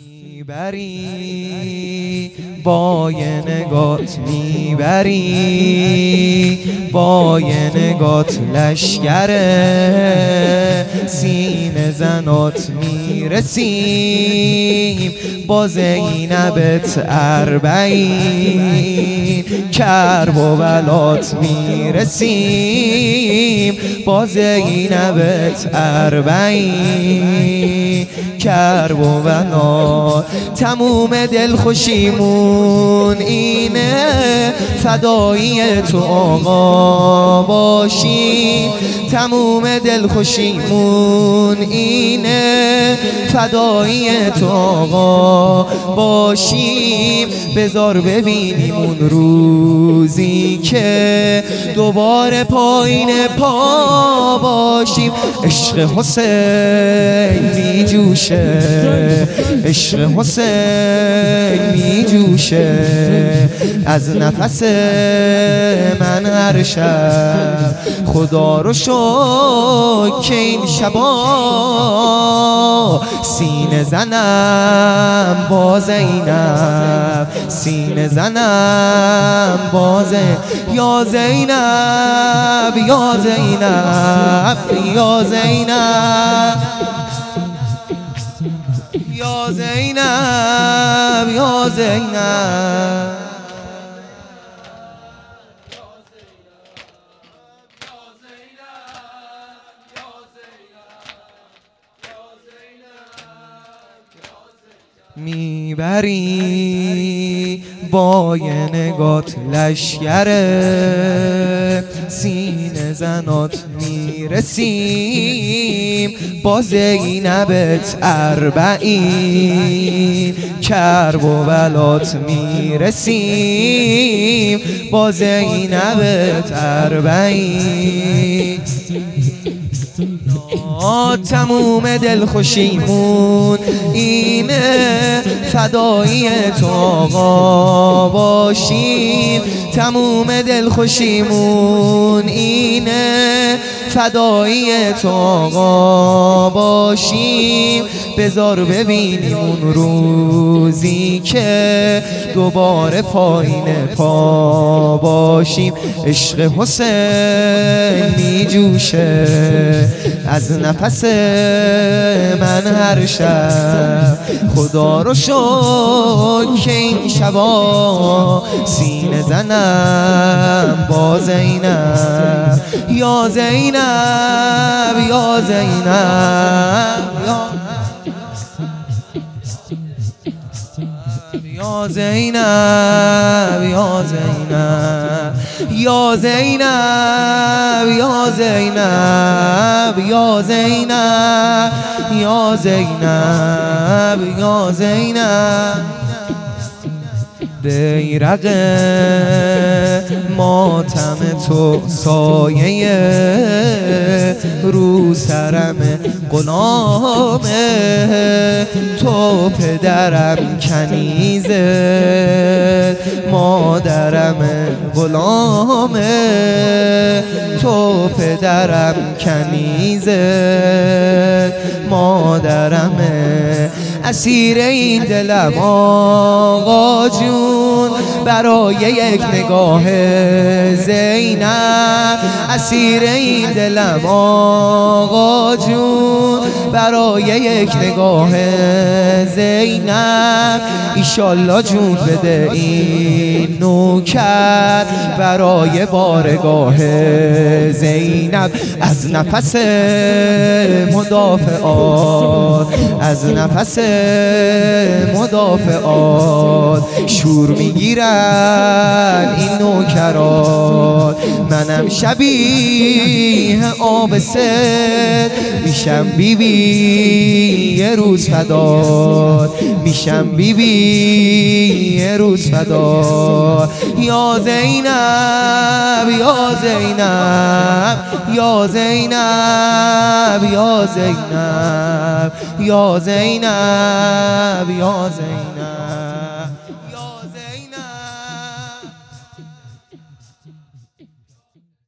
میبری با یه نگات، میبری با یه نگات لشکره سینه زنات، میرسیم با زینبت اربعین کرب و ولات، میرسیم با زینبت اربعین کرب و ولات. تموم دلخوشیمون اینه فدایی تو آقا باشیم، تموم دلخوشیمون اینه فدایی تو آقا باشیم. بذار ببینیم اون روزی که دوباره پایین پا باشیم. عشق حسین می جوشه، عشق حسین می جوشه از نفس من هر شب. خدا رو شکر که این شبا سینه زنم با زینب، سینه زنم با زینب. یا زینب یا زینب یا زینب یا زینب یا زینب. میبری با یه نگات لشکره سینه زنات، میرسیم با زینبت اربعین کرب و ولات، میرسیم با زینبت اربعین. تموم دلخوشیمون اینه فدایی تو آقا باشیم، تموم دلخوشیمون اینه فدایی تو آقا باشیم. بذار ببینیم اون روزی که دوباره پایین پا باشیم. عشق حسین می جوشه از نفس من هر شب. خدا رو شکر که این شبا سینه زنم با زینب. یا زینب یا زینب یا زینب یا زینب یا زینب یا زینب یا زینب یا زینب یا زینب. بیرق ماتم تو سایه رو سرم غلامه، تو پدرم کنیزه مادرم غلامه، تو پدرم کنیزه مادرمه. اسیر این دلم آقا جون برای یک نگاه زینب، اسیر این دلم آقا جون برای یک نگاه زینب. ایشالله جون بده این نوکر برای بارگاه زینب. از نفس مدافعات، از نفس مدافعات شور میگیرن این نوکرات. منم شبیه آب سد میشم بیبی یه روز فدات، میشم بیبی یه روز فدات. یا زینب یا زینب یا زینب یا زینب یا زینب یا زینب.